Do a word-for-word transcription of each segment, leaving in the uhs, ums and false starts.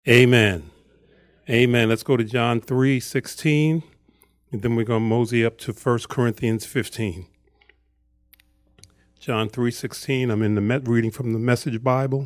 Amen. Amen. Let's go to John three sixteen, and then we're going to mosey up to First Corinthians fifteen. John three sixteen, I'm in the met reading from the Message Bible.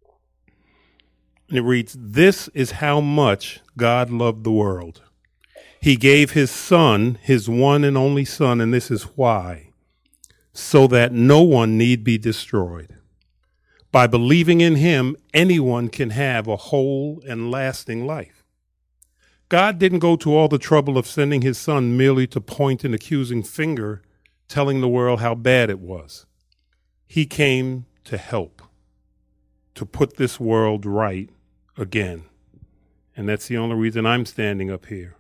And it reads, "This is how much God loved the world. He gave his son, his one and only son, and this is why, so that no one need be destroyed. By believing in him, anyone can have a whole and lasting life. God didn't go to all the trouble of sending his son merely to point an accusing finger, telling the world how bad it was. He came to help, to put this world right again. And that's the only reason I'm standing up here.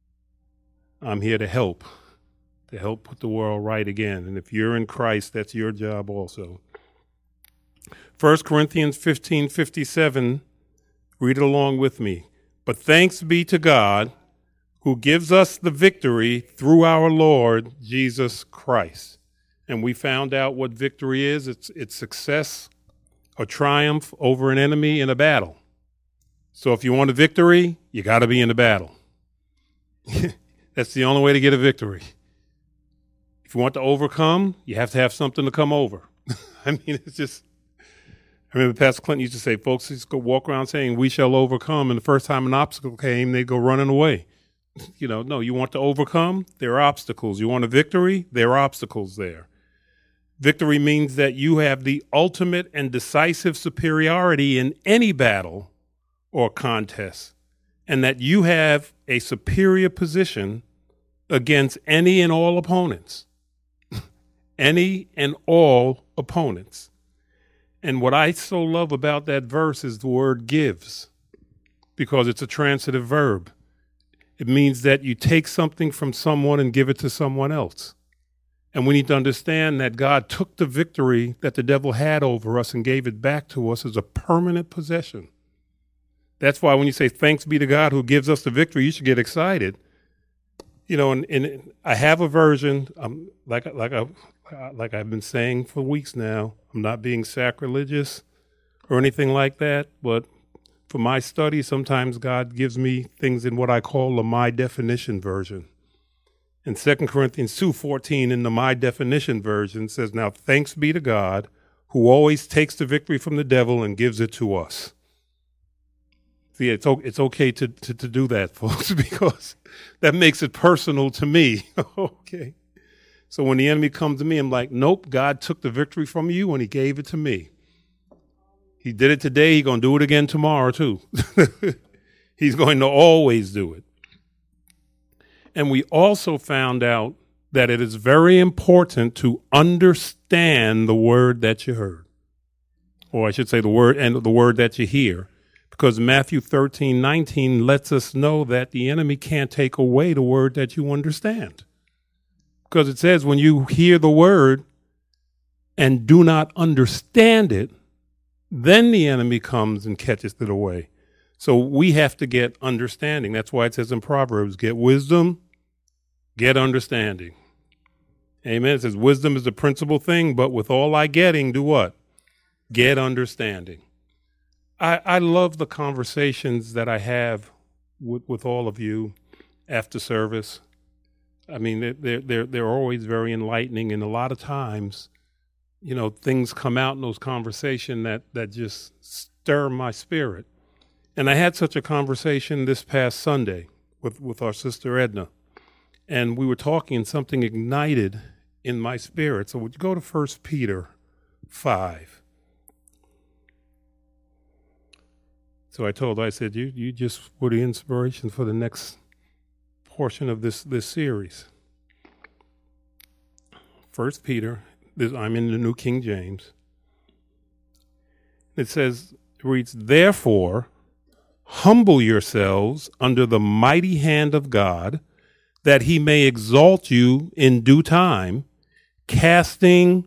I'm here to help, to help put the world right again. And if you're in Christ, that's your job also. First Corinthians fifteen fifty-seven, read it along with me. But thanks be to God who gives us the victory through our Lord Jesus Christ. And we found out what victory is. It's, it's success, a triumph over an enemy in a battle. So if you want a victory, you got to be in the battle. That's the only way to get a victory. If you want to overcome, you have to have something to come over. I mean, it's just... I remember Pastor Clinton used to say, folks used to go walk around saying, we shall overcome. And the first time an obstacle came, they'd go running away. You know, no, you want to overcome? There are obstacles. You want a victory? There are obstacles there. Victory means that you have the ultimate and decisive superiority in any battle or contest, and that you have a superior position against any and all opponents. Any and all opponents. And what I so love about that verse is the word gives, because it's a transitive verb. It means that you take something from someone and give it to someone else. And we need to understand that God took the victory that the devil had over us and gave it back to us as a permanent possession. That's why when you say, thanks be to God who gives us the victory, you should get excited. You know, and, and I have a version, um, like, like I, like I've been saying for weeks now, I'm not being sacrilegious or anything like that, but for my study, sometimes God gives me things in what I call the My Definition version. In Second Corinthians two fourteen, in the My Definition version, says, now thanks be to God who always takes the victory from the devil and gives it to us. See, it's, it's okay to, to, to do that, folks, because that makes it personal to me. Okay. So when the enemy comes to me, I'm like, nope, God took the victory from you and he gave it to me. He did it today. He's going to do it again tomorrow, too. He's going to always do it. And we also found out that it is very important to understand the word that you heard. Or I should say the word and the word that you hear. Because Matthew thirteen nineteen lets us know that the enemy can't take away the word that you understand. Because it says when you hear the word and do not understand it, then the enemy comes and catches it away. So we have to get understanding. That's why it says in Proverbs, get wisdom, get understanding. Amen. It says wisdom is the principal thing, but with all I getting, do what? Get understanding. I, I love the conversations that I have with, with all of you after service. I mean, they're, they're, they're always very enlightening. And a lot of times, you know, things come out in those conversations that, that just stir my spirit. And I had such a conversation this past Sunday with, with our sister Edna. And we were talking and something ignited in my spirit. So would you go to First Peter five? So I told her, I said, you you just were the inspiration for the next portion of this, this series. First Peter, this, I'm in the New King James. It says, it reads, therefore, humble yourselves under the mighty hand of God, that he may exalt you in due time, casting,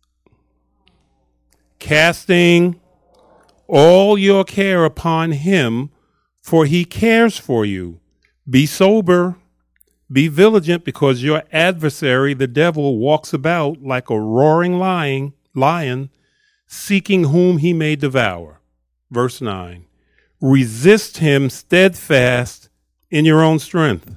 casting all your care upon him, for he cares for you. Be sober, be vigilant, because your adversary, the devil, walks about like a roaring lion, lion, seeking whom he may devour. Verse nine, resist him steadfast in your own strength.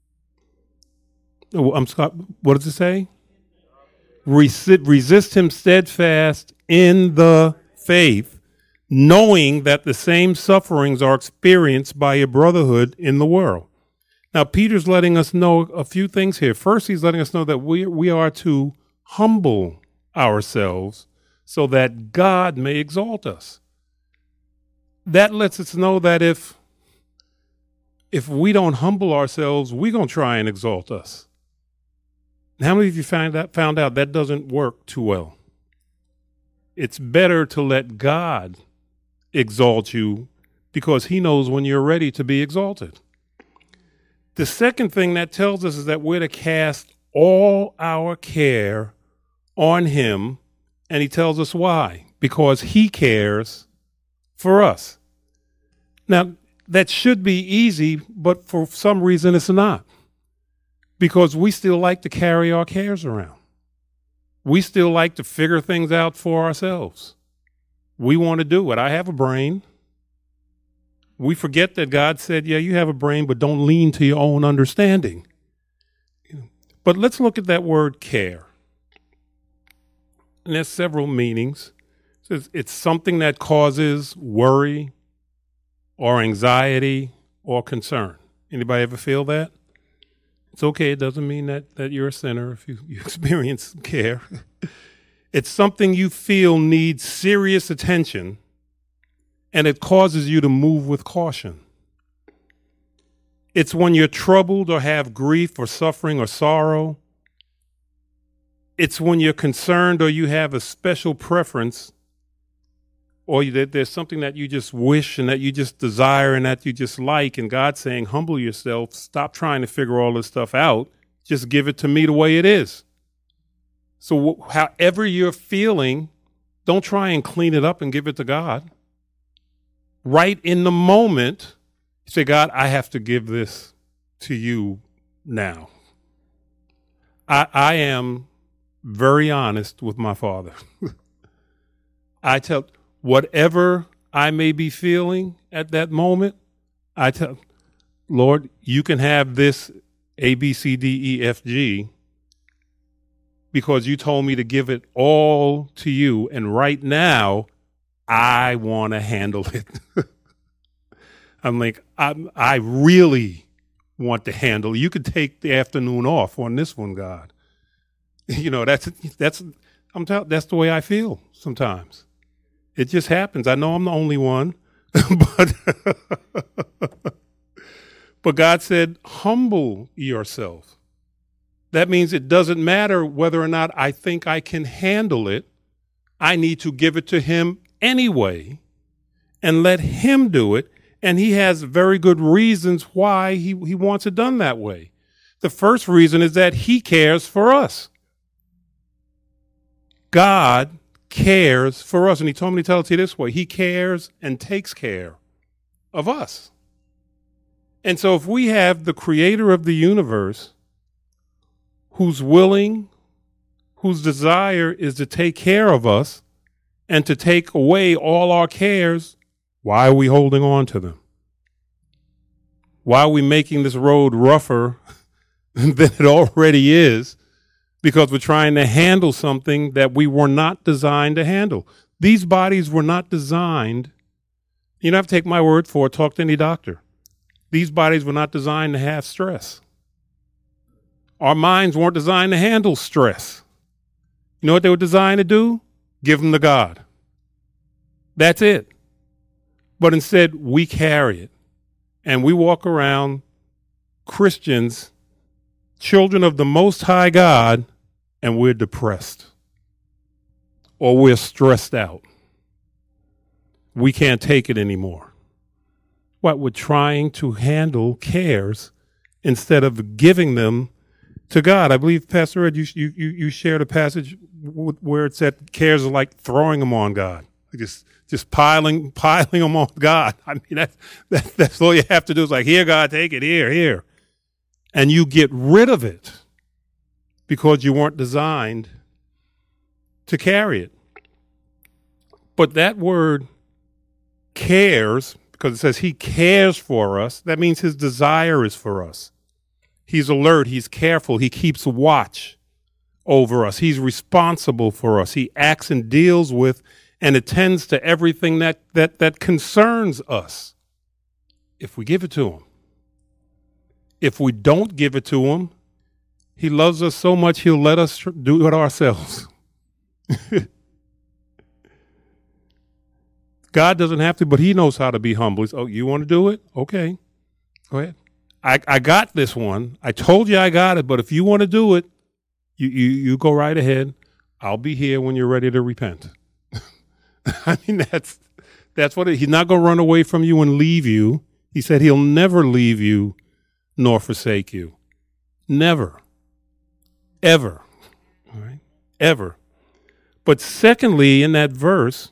Oh, I'm sorry, what does it say? Resist, resist him steadfast in the faith, knowing that the same sufferings are experienced by your brotherhood in the world. Now, Peter's letting us know a few things here. First, he's letting us know that we, we are to humble ourselves so that God may exalt us. That lets us know that if, if we don't humble ourselves, we're going to try and exalt us. How many of you found out, found out that doesn't work too well? It's better to let God exalt you because he knows when you're ready to be exalted. The second thing that tells us is that we're to cast all our care on him, and he tells us why. Because he cares for us. Now, that should be easy, but for some reason it's not. Because we still like to carry our cares around. We still like to figure things out for ourselves. We want to do it. I have a brain. We forget that God said, yeah, you have a brain, but don't lean to your own understanding. But let's look at that word care. And there's several meanings. It says it's something that causes worry or anxiety or concern. Anybody ever feel that? It's okay. It doesn't mean that, that you're a sinner if you, you experience care. It's something you feel needs serious attention, and it causes you to move with caution. It's when you're troubled or have grief or suffering or sorrow. It's when you're concerned or you have a special preference, or that there's something that you just wish and that you just desire and that you just like, and God's saying, humble yourself, stop trying to figure all this stuff out, just give it to me the way it is. So wh- however you're feeling, don't try and clean it up and give it to God. Right in the moment, you say, God, I have to give this to you now. I, I am very honest with my Father. I tell, whatever I may be feeling at that moment, I tell, Lord, you can have this A, B, C, D, E, F, G, because you told me to give it all to you. And right now, I want to handle it. I'm like, I, I really want to handle it. You could take the afternoon off on this one, God. You know, that's, that's, I'm tell, that's the way I feel sometimes. It just happens. I know I'm the only one, but, but God said, humble yourself. That means it doesn't matter whether or not I think I can handle it. I need to give it to him anyway and let him do it. And he has very good reasons why he, he wants it done that way. The first reason is that he cares for us. God cares for us. And he told me to tell it to you this way. He cares and takes care of us. And so if we have the creator of the universe who's willing, whose desire is to take care of us and to take away all our cares, why are we holding on to them? Why are we making this road rougher than it already is? Because we're trying to handle something that we were not designed to handle. These bodies were not designed. You don't have to take my word for it. Talk to any doctor. These bodies were not designed to have stress. Our minds weren't designed to handle stress. You know what they were designed to do? Give them to God. That's it. But instead, we carry it. And we walk around Christians, children of the Most High God, and we're depressed. Or we're stressed out. We can't take it anymore. What? We're trying to handle cares instead of giving them to God. I believe, Pastor Ed, you, you, you shared a passage where it said cares are like throwing them on God. Just just piling piling them on God. I mean, that's, that, that's all you have to do is like, here, God, take it, here, here. And you get rid of it because you weren't designed to carry it. But that word cares, because it says he cares for us. That means his desire is for us. He's alert. He's careful. He keeps watch over us. He's responsible for us. He acts and deals with and attends to everything that, that, that concerns us if we give it to him. If we don't give it to him, he loves us so much he'll let us tr- do it ourselves. God doesn't have to, but he knows how to be humble. He's, oh, you want to do it? Okay, go ahead. I, I got this one. I told you I got it, but if you want to do it, you, you, you go right ahead. I'll be here when you're ready to repent. I mean, that's that's what it, he's not going to run away from you and leave you. He said he'll never leave you nor forsake you. Never. Ever. All right? Ever. But secondly, in that verse,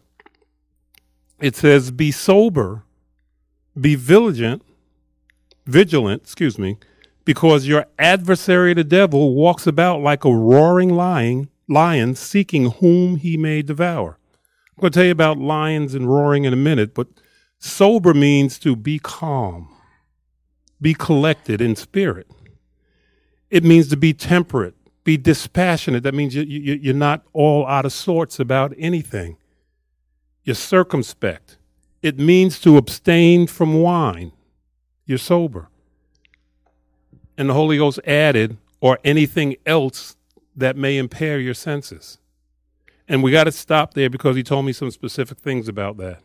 it says, be sober, be vigilant, vigilant, excuse me, because your adversary, the devil, walks about like a roaring lion, lion seeking whom he may devour. I'm going to tell you about lions and roaring in a minute, but sober means to be calm, be collected in spirit. It means to be temperate, be dispassionate. That means you, you, you're not all out of sorts about anything. You're circumspect. It means to abstain from wine. You're sober. And the Holy Ghost added, or anything else that may impair your senses. And we got to stop there because he told me some specific things about that.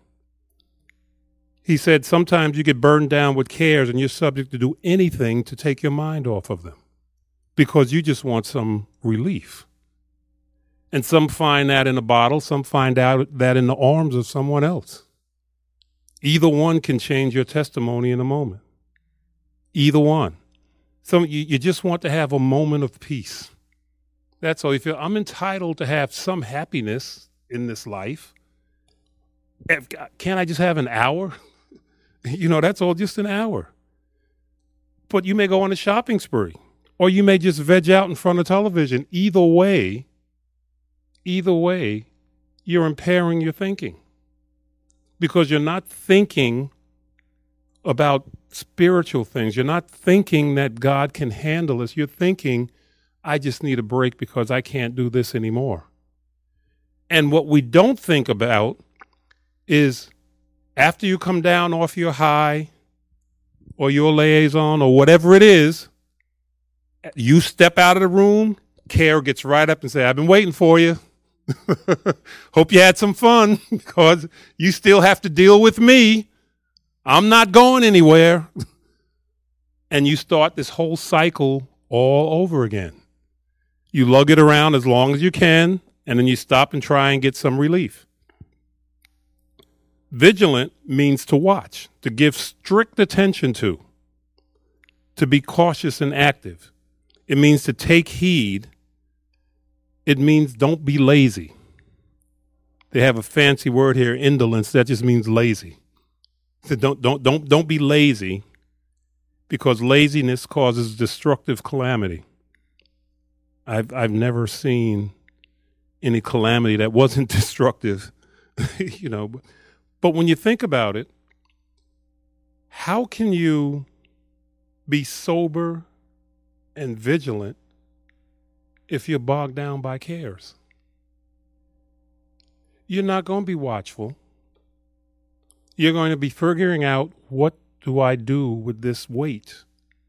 He said sometimes you get burned down with cares and you're subject to do anything to take your mind off of them because you just want some relief. And some find that in a bottle, some find out that in the arms of someone else. Either one can change your testimony in a moment. Either one. Some you, you just want to have a moment of peace. That's all you feel. I'm entitled to have some happiness in this life. Can't I just have an hour? You know, that's all, just an hour. But you may go on a shopping spree, or you may just veg out in front of television. Either way, either way, you're impairing your thinking because you're not thinking about spiritual things. You're not thinking that God can handle us. You're thinking, I just need a break because I can't do this anymore. And what we don't think about is after you come down off your high or your liaison or whatever it is, you step out of the room, care gets right up and say, I've been waiting for you. Hope you had some fun because you still have to deal with me. I'm not going anywhere. And you start this whole cycle all over again. You lug it around as long as you can, and then you stop and try and get some relief. Vigilant means to watch, to give strict attention to, to be cautious and active. It means to take heed. It means don't be lazy. They have a fancy word here, indolence, that just means lazy. So don't don't don't don't be lazy, because laziness causes destructive calamity. I've I've never seen any calamity that wasn't destructive, you know. But, but when you think about it, how can you be sober and vigilant if you're bogged down by cares? You're not going to be watchful. You're going to be figuring out, what do I do with this weight?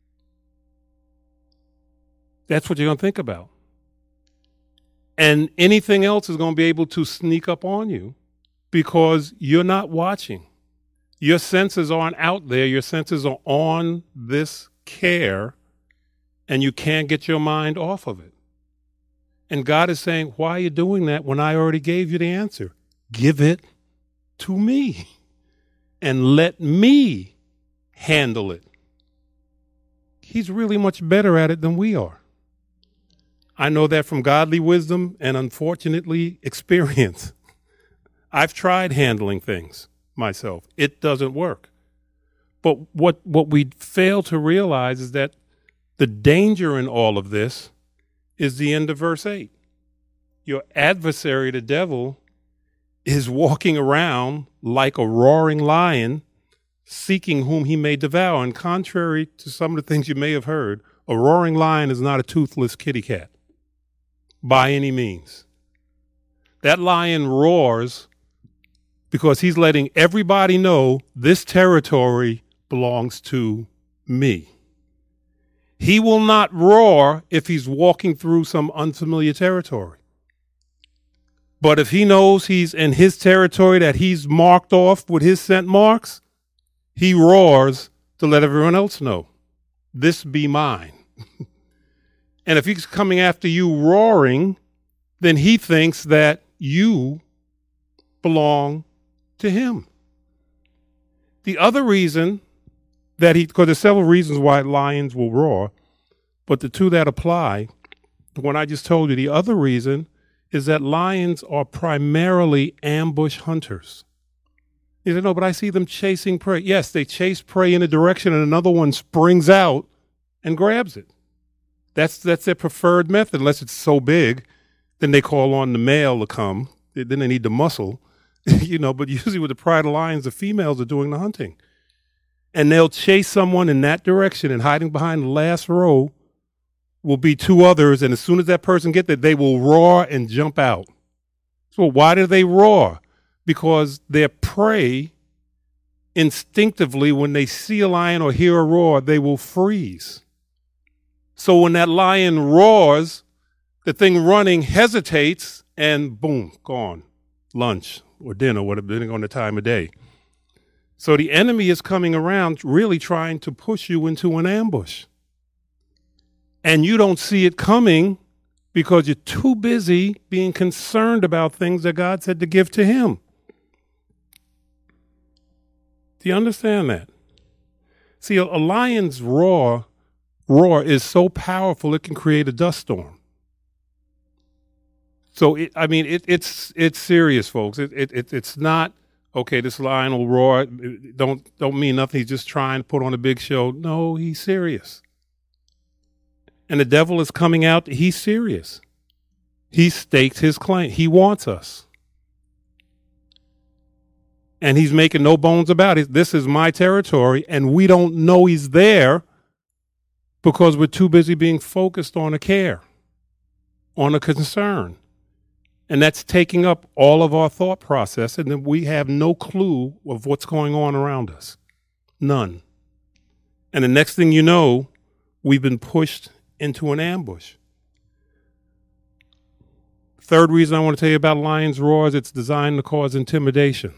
That's what you're going to think about. And anything else is going to be able to sneak up on you because you're not watching. Your senses aren't out there. Your senses are on this care, and you can't get your mind off of it. And God is saying, why are you doing that when I already gave you the answer? Give it to me and let me handle it. He's really much better at it than we are. I know that from godly wisdom and, unfortunately, experience. I've tried handling things myself. It doesn't work. But what, what we fail to realize is that the danger in all of this is the end of verse eight. Your adversary, the devil, is walking around like a roaring lion, seeking whom he may devour. And contrary to some of the things you may have heard, a roaring lion is not a toothless kitty cat by any means. That lion roars because he's letting everybody know this territory belongs to me. He will not roar if he's walking through some unfamiliar territory. But if he knows he's in his territory that he's marked off with his scent marks, he roars to let everyone else know, this be mine. And if he's coming after you roaring, then he thinks that you belong to him. The other reason that he, because there's several reasons why lions will roar, but the two that apply, the one I just told you, the other reason is that lions are primarily ambush hunters. You say, no, but I see them chasing prey. Yes, they chase prey in a direction and another one springs out and grabs it. That's that's their preferred method, unless it's so big. Then they call on the male to come. Then they need the muscle, you know, but usually with the pride of lions, the females are doing the hunting. And they'll chase someone in that direction, and hiding behind the last row will be two others. And as soon as that person gets there, they will roar and jump out. So why do they roar? Because their prey, instinctively, when they see a lion or hear a roar, they will freeze. So when that lion roars, the thing running hesitates and boom, gone. Lunch or dinner, whatever, depending on the time of day. So the enemy is coming around really trying to push you into an ambush. And you don't see it coming because you're too busy being concerned about things that God said to give to him. Do you understand that? See, a, a lion's roar, roar is so powerful it can create a dust storm. So, it, I mean, it, it's it's serious, folks. It, it, it It's not, okay, this lion will roar. Don't, don't mean nothing. He's just trying to put on a big show. No, he's serious. And the devil is coming out. He's serious. He staked his claim. He wants us. And he's making no bones about it. This is my territory, and we don't know he's there because we're too busy being focused on a care, on a concern. And that's taking up all of our thought process, and then we have no clue of what's going on around us. None. And the next thing you know, we've been pushed into an ambush. Third reason I want to tell you about lion's roar is it's designed to cause intimidation.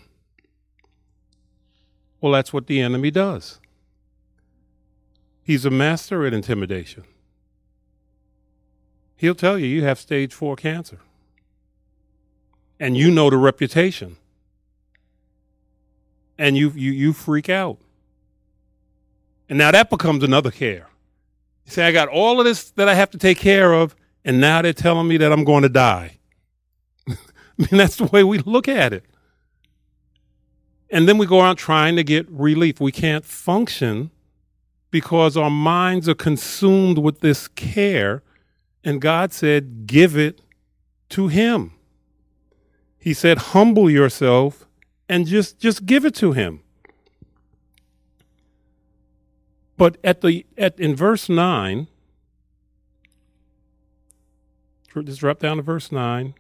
Well, that's what the enemy does. He's a master at intimidation. He'll tell you you have stage four cancer. And you know the reputation. And you you you freak out. And now that becomes another care. You say, I got all of this that I have to take care of, and now they're telling me that I'm going to die. I mean, that's the way we look at it. And then we go out trying to get relief. We can't function because our minds are consumed with this care. And God said, give it to him. He said, humble yourself and just, just give it to him. But at the at in verse nine, just drop down to verse nine,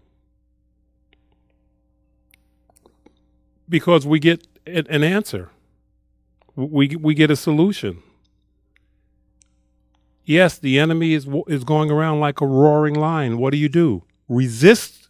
because we get an answer. We we get a solution. Yes, the enemy is is going around like a roaring lion. What do you do? Resist.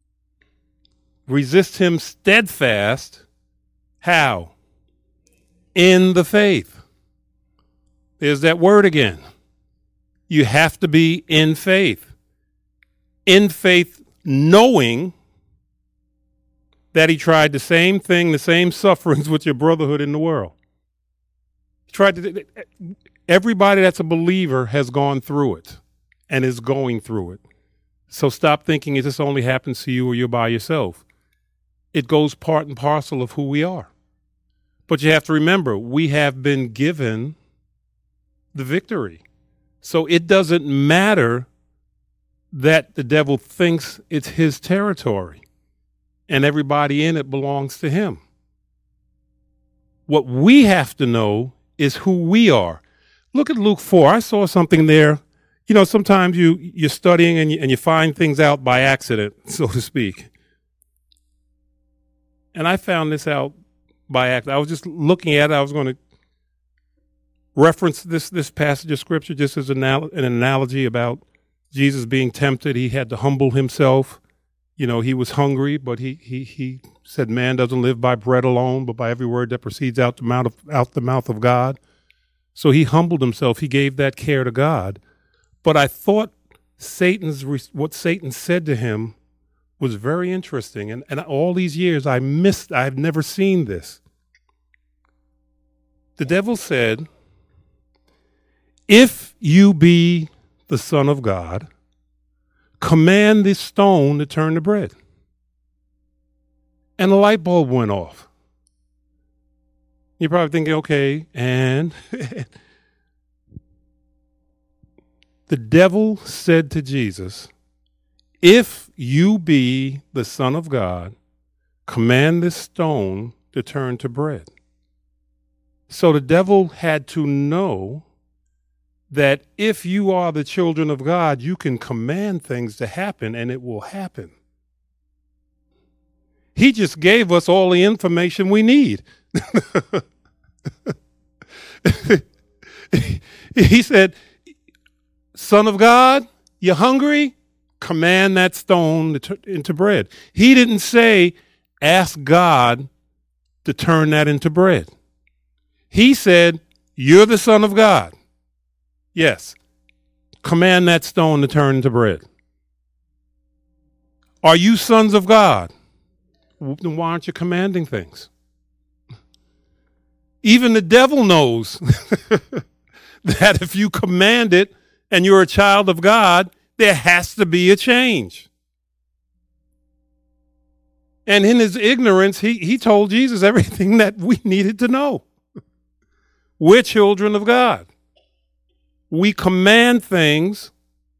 Resist him steadfast. How? In the faith. There's that word again. You have to be in faith. In faith, knowing that he tried the same thing, the same sufferings with your brotherhood in the world. He tried to, everybody that's a believer has gone through it and is going through it. So stop thinking it just only happens to you or you're by yourself. It goes part and parcel of who we are. But you have to remember, we have been given the victory. So it doesn't matter that the devil thinks it's his territory and everybody in it belongs to him. What we have to know is who we are. Look at Luke four. I saw something there. You know, sometimes you, you're studying and you, and you find things out by accident, so to speak. And I found this out by accident. I was just looking at it. I was going to reference this, this passage of Scripture just as an, anal- an analogy about Jesus being tempted. He had to humble himself. You know, he was hungry, but he, he, he said, man doesn't live by bread alone, but by every word that proceeds out the mouth of, out the mouth of God. So he humbled himself. He gave that care to God. But I thought Satan's what Satan said to him was very interesting. And, and all these years I missed, I've never seen this. The devil said, if you be the Son of God, command this stone to turn to bread. And the light bulb went off. You're probably thinking, okay, and the devil said to Jesus, if you be the Son of God, command this stone to turn to bread. So the devil had to know that if you are the children of God, you can command things to happen and it will happen. He just gave us all the information we need. He said, Son of God, you're hungry? Command that stone to turn into bread. He didn't say, ask God to turn that into bread. He said, you're the Son of God. Yes. Command that stone to turn into bread. Are you sons of God? Then why aren't you commanding things? Even the devil knows that if you command it and you're a child of God, there has to be a change. And in his ignorance, he, he told Jesus everything that we needed to know. We're children of God. We command things,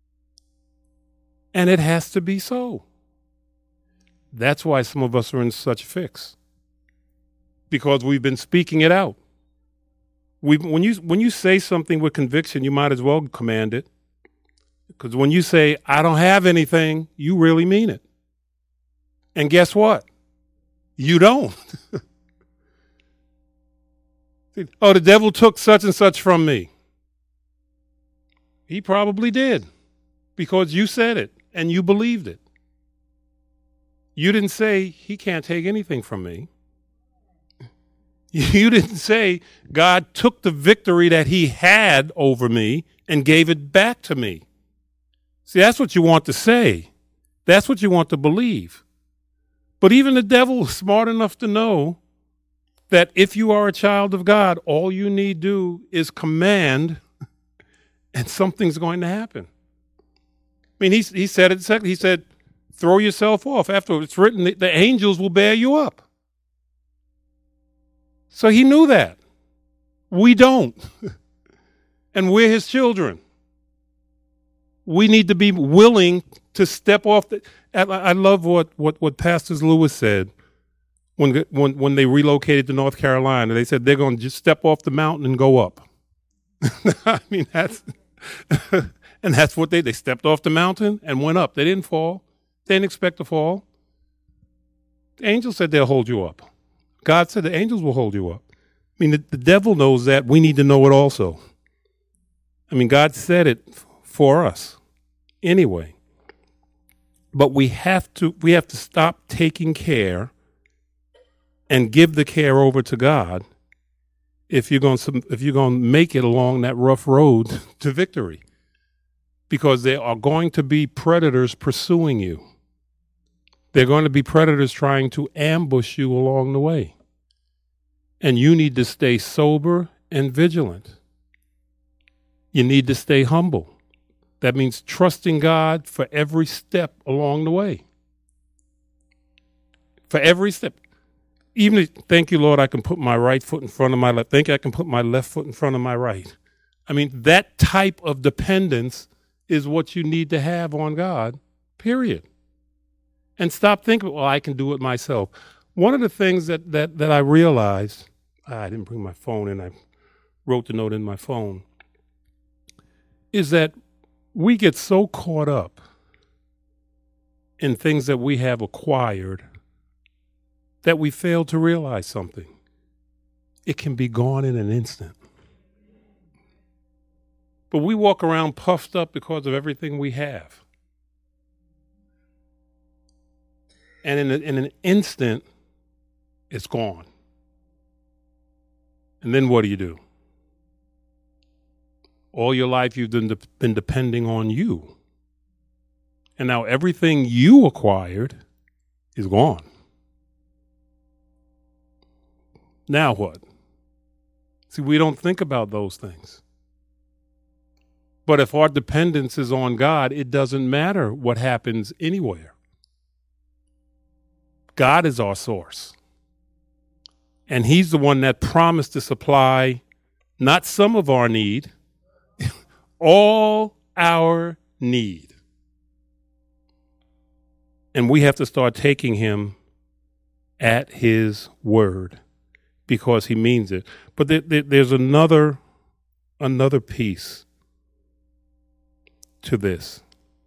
and it has to be so. That's why some of us are in such a fix. Because we've been speaking it out. We, when you when you say something with conviction, you might as well command it. Because when you say, I don't have anything, you really mean it. And guess what? You don't. Oh, the devil took such and such from me. He probably did. Because you said it and you believed it. You didn't say, he can't take anything from me. You didn't say, God took the victory that he had over me and gave it back to me. See, that's what you want to say. That's what you want to believe. But even the devil is smart enough to know that if you are a child of God, all you need do is command and something's going to happen. I mean, he, he said it second. He said, throw yourself off. After it's written, the, the angels will bear you up. So he knew that. We don't. And we're his children. We need to be willing to step off. The, I love what, what, what Pastor Lewis said when, when, when they relocated to North Carolina. They said they're going to just step off the mountain and go up. I mean, that's, and that's what they, they stepped off the mountain and went up. They didn't fall. They didn't expect to fall. The angel said they'll hold you up. God said the angels will hold you up. I mean, the, the devil knows that. We need to know it also. I mean, God said it for us anyway. But we have to we have to stop taking care and give the care over to God if you're going to if you're going to make it along that rough road to victory. Because there are going to be predators pursuing you. There are going to be predators trying to ambush you along the way. And you need to stay sober and vigilant. You need to stay humble. That means trusting God for every step along the way. For every step. Even if, thank you, Lord, I can put my right foot in front of my left. Thank you, I can put my left foot in front of my right. I mean, that type of dependence is what you need to have on God, period. And stop thinking, well, I can do it myself. One of the things that, that, that I realized, ah, I didn't bring my phone and I wrote the note in my phone, is that we get so caught up in things that we have acquired that we fail to realize something. It can be gone in an instant. But we walk around puffed up because of everything we have. And in, a, in an instant, it's gone. And then what do you do? All your life you've been, de- been depending on you. And now everything you acquired is gone. Now what? See, we don't think about those things. But if our dependence is on God, it doesn't matter what happens anywhere. God is our source. And he's the one that promised to supply not some of our need, all our need. And we have to start taking him at his word because he means it. But there, there, there's another, another piece to this.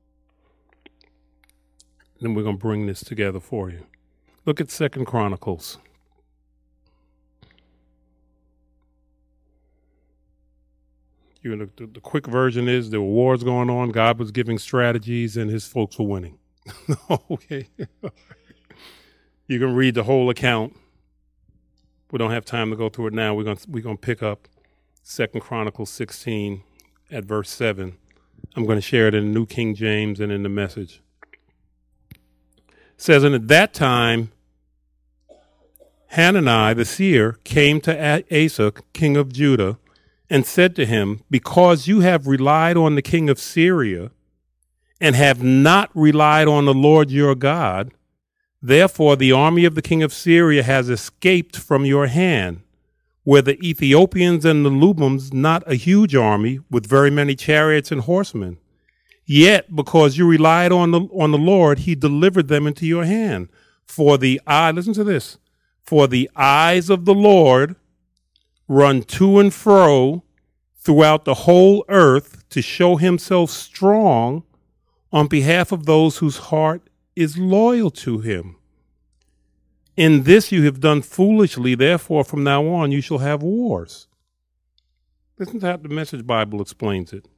Then we're going to bring this together for you. Look at Second Chronicles. You know, the, the quick version is there were wars going on. God was giving strategies, and his folks were winning. Okay, you can read the whole account. We don't have time to go through it now. We're gonna we're gonna pick up Second Chronicles sixteen at verse seven. I'm going to share it in the New King James and in the Message. It says, and at that time, Hanani the seer came to Asa, king of Judah, and said to him, because you have relied on the king of Syria and have not relied on the Lord your God, therefore the army of the king of Syria has escaped from your hand, where the Ethiopians and the Lubims, not a huge army with very many chariots and horsemen. Yet, because you relied on the, on the Lord, he delivered them into your hand. For the eye, listen to this, for the eyes of the Lord run to and fro throughout the whole earth to show himself strong on behalf of those whose heart is loyal to him. In this you have done foolishly, therefore from now on you shall have wars. Listen to how the Message Bible explains it.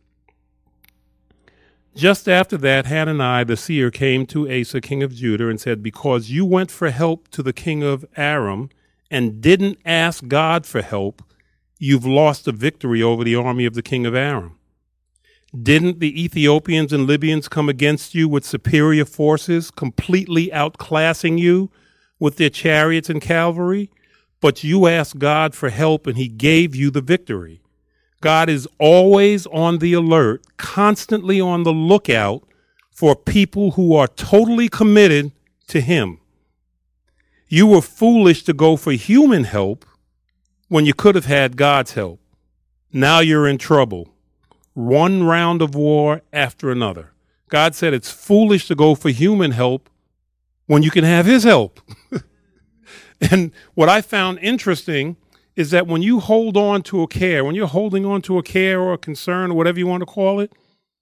Just after that, Hanani the seer came to Asa, king of Judah, and said, because you went for help to the king of Aram and didn't ask God for help, you've lost the victory over the army of the king of Aram. Didn't the Ethiopians and Libyans come against you with superior forces, completely outclassing you with their chariots and cavalry? But you asked God for help and he gave you the victory. God is always on the alert, constantly on the lookout for people who are totally committed to him. You were foolish to go for human help when you could have had God's help. Now you're in trouble. One round of war after another. God said it's foolish to go for human help when you can have his help. And what I found interesting is that when you hold on to a care, when you're holding on to a care or a concern or whatever you want to call it,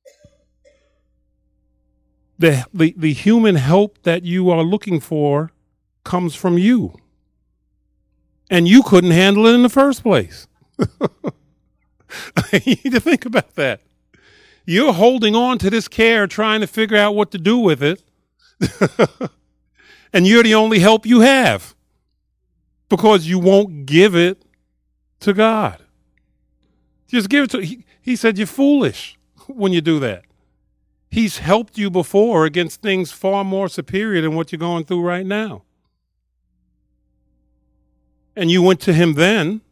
the, the, the human help that you are looking for comes from you. And you couldn't handle it in the first place. You need to think about that. You're holding on to this care, trying to figure out what to do with it. And you're the only help you have because you won't give it to God. Just give it to, he, he said you're foolish when you do that. He's helped you before against things far more superior than what you're going through right now. And you went to him then.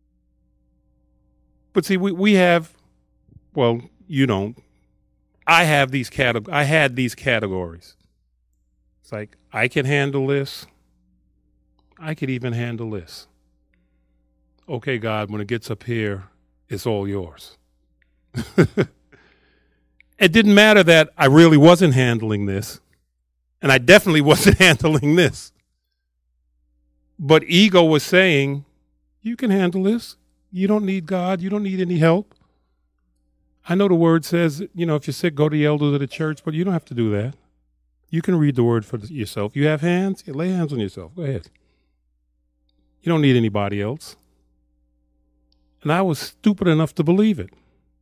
But see, we, we have, well, you don't. I have these categ- I had these categories. It's like, I can handle this. I could even handle this. Okay, God, when it gets up here, it's all yours. It didn't matter that I really wasn't handling this, and I definitely wasn't handling this. But ego was saying, You can handle this. You don't need God. You don't need any help. I know the word says, you know, if you're sick, go to the elders of the church, but you don't have to do that. You can read the word for yourself. You have hands? Yeah, lay hands on yourself. Go ahead. You don't need anybody else. And I was stupid enough to believe it.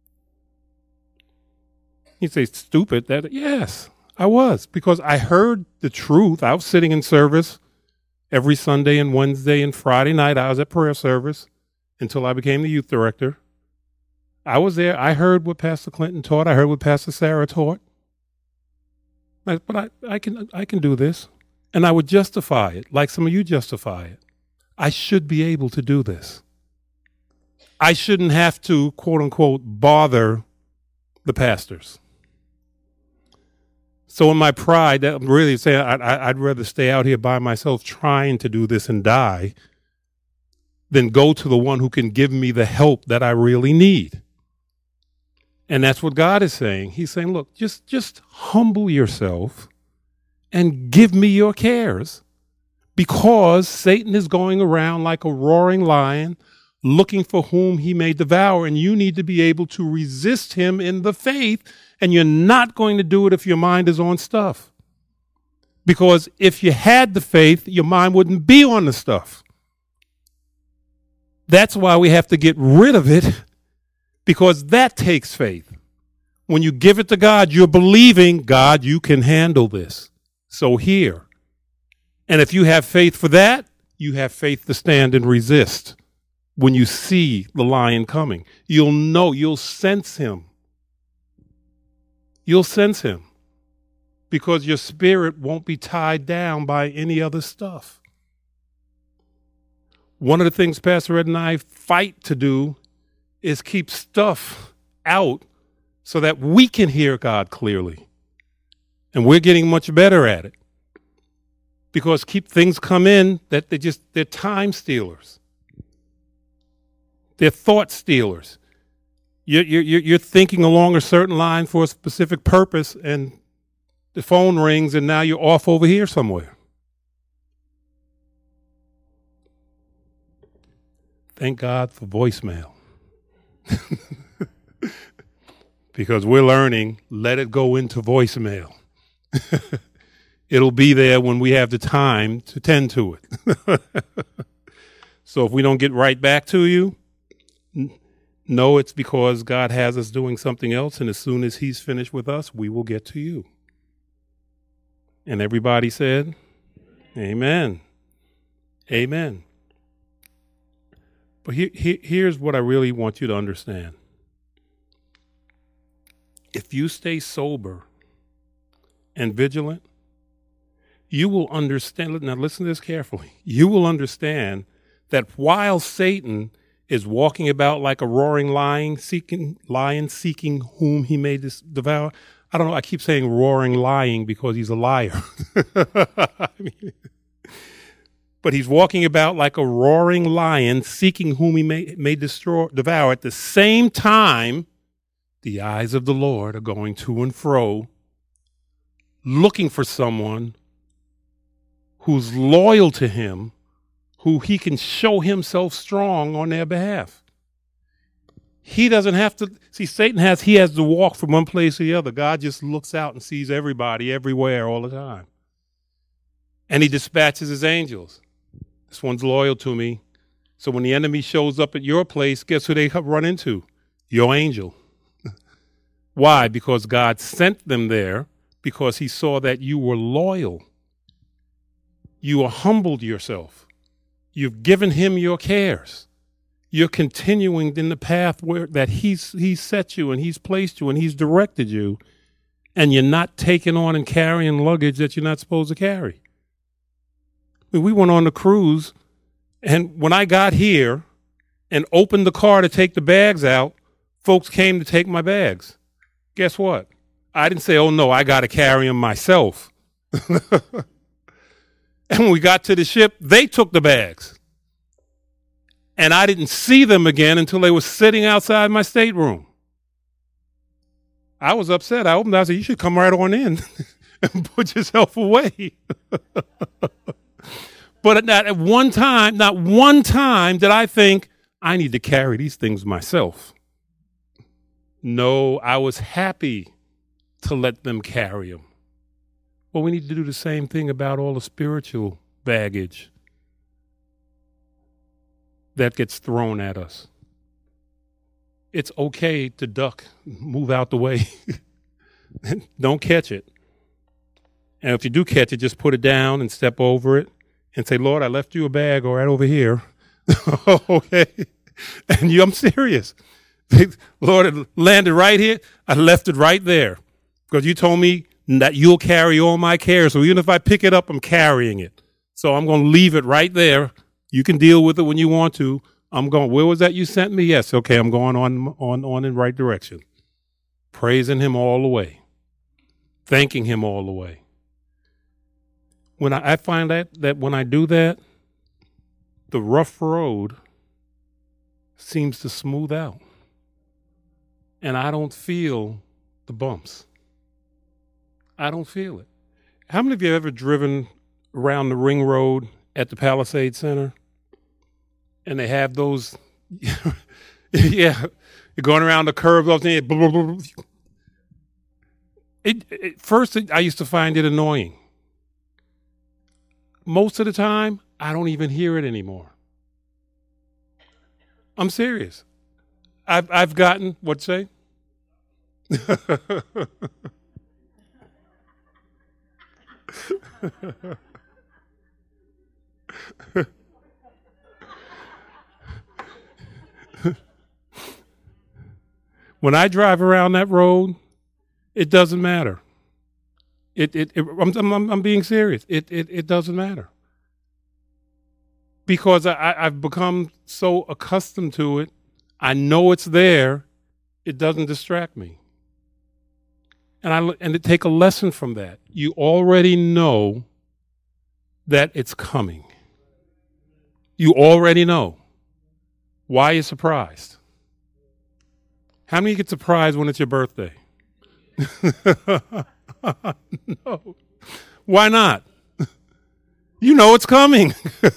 You say stupid? That yes, I was, because I heard the truth. I was sitting in service every Sunday and Wednesday and Friday night. I was at prayer service until I became the youth director. I was there. I heard what Pastor Clinton taught. I heard what Pastor Sarah taught. But I, I can I can do this. And I would justify it like some of you justify it. I should be able to do this. I shouldn't have to, quote unquote, bother the pastors. So in my pride, I'm really saying I, I, I'd rather stay out here by myself trying to do this and die than go to the one who can give me the help that I really need. And that's what God is saying. He's saying, look, just, just humble yourself and give me your cares, because Satan is going around like a roaring lion looking for whom he may devour, and you need to be able to resist him in the faith, and you're not going to do it if your mind is on stuff. Because if you had the faith, your mind wouldn't be on the stuff. That's why we have to get rid of it, because that takes faith. When you give it to God, you're believing, God, you can handle this. So here. And if you have faith for that, you have faith to stand and resist. When you see the lion coming, you'll know, you'll sense him. You'll sense him because your spirit won't be tied down by any other stuff. One of the things Pastor Ed and I fight to do is keep stuff out so that we can hear God clearly. And we're getting much better at it, because keep things come in that they just, they're time stealers. They're thought stealers. You're, you're, you're thinking along a certain line for a specific purpose, and the phone rings, and now you're off over here somewhere. Thank God for voicemail. Because we're learning, let it go into voicemail. It'll be there when we have the time to tend to it. So if we don't get right back to you, no, it's because God has us doing something else, and as soon as he's finished with us, we will get to you. And everybody said, amen. Amen. But he, he, here's what I really want you to understand. If you stay sober and vigilant, you will understand. Now listen to this carefully. You will understand that while Satan is walking about like a roaring lion, seeking lion, seeking whom he may dis- devour. I don't know. I keep saying roaring lying because he's a liar. I mean, but he's walking about like a roaring lion, seeking whom he may may destroy, devour. At the same time, the eyes of the Lord are going to and fro, looking for someone who's loyal to him, who he can show himself strong on their behalf. He doesn't have to, see, Satan has, he has to walk from one place to the other. God just looks out and sees everybody, everywhere, all the time. And he dispatches his angels. This one's loyal to me. So when the enemy shows up at your place, guess who they run into? Your angel. Why? Because God sent them there because he saw that you were loyal. You humbled yourself. You've given him your cares. You're continuing in the path where that he's he's set you and he's placed you and he's directed you, and you're not taking on and carrying luggage that you're not supposed to carry. I mean, we went on the cruise, and when I got here and opened the car to take the bags out, folks came to take my bags. Guess what? I didn't say, oh, no, I got to carry them myself. And when we got to the ship, they took the bags. And I didn't see them again until they were sitting outside my stateroom. I was upset. I opened it. I said, you should come right on in and put yourself away. But not at one time, not one time did I think, I need to carry these things myself. No, I was happy to let them carry them. Well, we need to do the same thing about all the spiritual baggage that gets thrown at us. It's okay to duck, move out the way. Don't catch it. And if you do catch it, just put it down and step over it and say, Lord, I left you a bag right over here. Okay. And you, I'm serious. Lord, it landed right here. I left it right there because you told me that you'll carry all my care. So even if I pick it up, I'm carrying it. So I'm going to leave it right there. You can deal with it when you want to. I'm going, where was that you sent me? Yes. Okay. I'm going on, on, on in the right direction. Praising him all the way. Thanking him all the way. When I, I find that, that when I do that, the rough road seems to smooth out. And I don't feel the bumps. I don't feel it. How many of you have ever driven around the ring road at the Palisade Center? And they have those, yeah, you're going around the curve. It, it, first, it, I used to find it annoying. Most of the time, I don't even hear it anymore. I'm serious. I've I've gotten, what'd you say? When I drive around that road, it doesn't matter. It it, it I'm, I'm I'm being serious. It it it doesn't matter. Because I, I've become so accustomed to it, I know it's there, it doesn't distract me. And I and to take a lesson from that. You already know that it's coming. You already know. Why are you surprised? How many get surprised when it's your birthday? No. Why not? You know it's coming.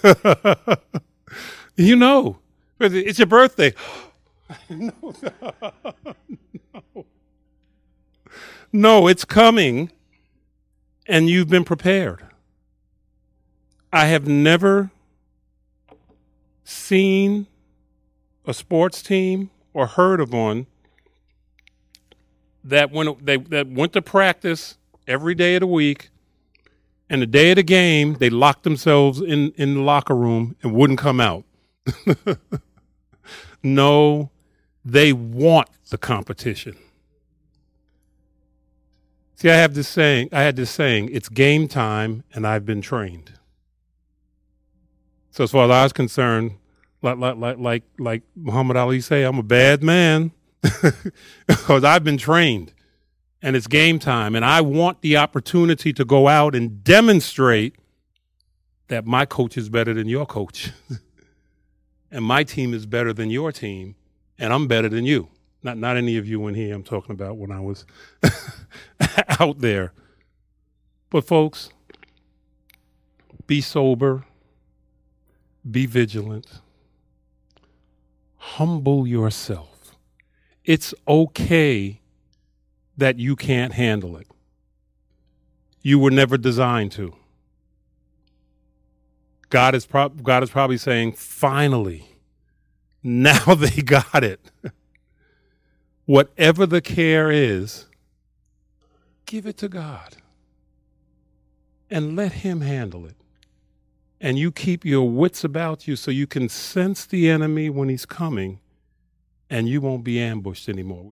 You know. It's your birthday. No, no. No, it's coming, and you've been prepared. I have never seen a sports team or heard of one that when they that went to practice every day of the week, and the day of the game, they locked themselves in, in the locker room and wouldn't come out. No, they want the competition. See, I have this saying, I had this saying, it's game time and I've been trained. So as far as I was concerned, like like like like, like Muhammad Ali say, I'm a bad man because I've been trained. And it's game time, and I want the opportunity to go out and demonstrate that my coach is better than your coach, and my team is better than your team, and I'm better than you. Not not any of you in here. I'm talking about when I was out there. But folks, be sober, be vigilant, humble yourself. It's okay that you can't handle it. You were never designed to. God is, pro- God is probably saying, finally, now they got it. Whatever the care is, give it to God and let him handle it. And you keep your wits about you so you can sense the enemy when he's coming and you won't be ambushed anymore.